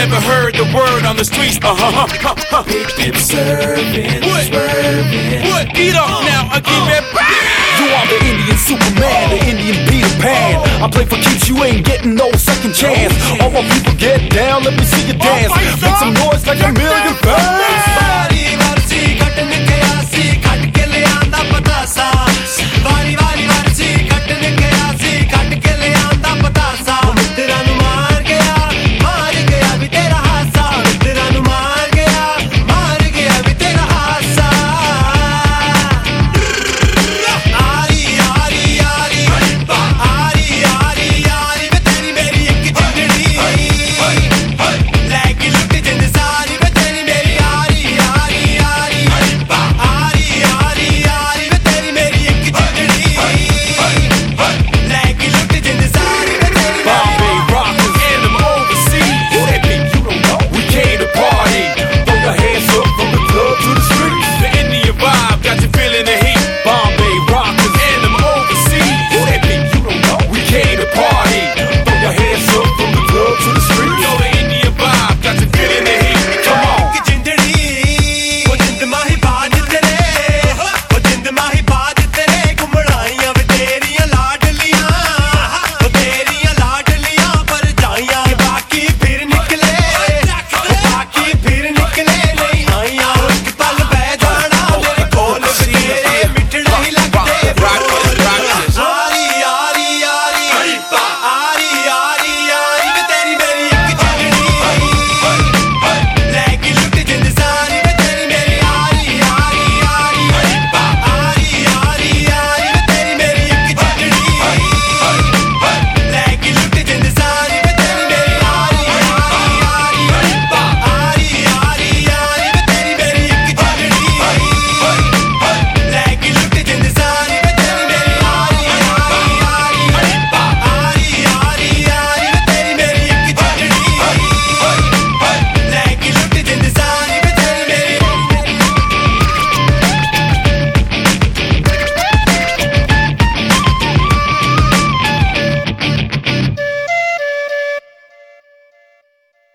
never heard the word on the streets. Keep serving, swerving. What? Eat up now, I keep it back. You are the Indian Superman, the Indian Peter Pan. I play for keeps, you ain't getting no second chance. All my people get down, let me see you dance. Make some noise like a million fans.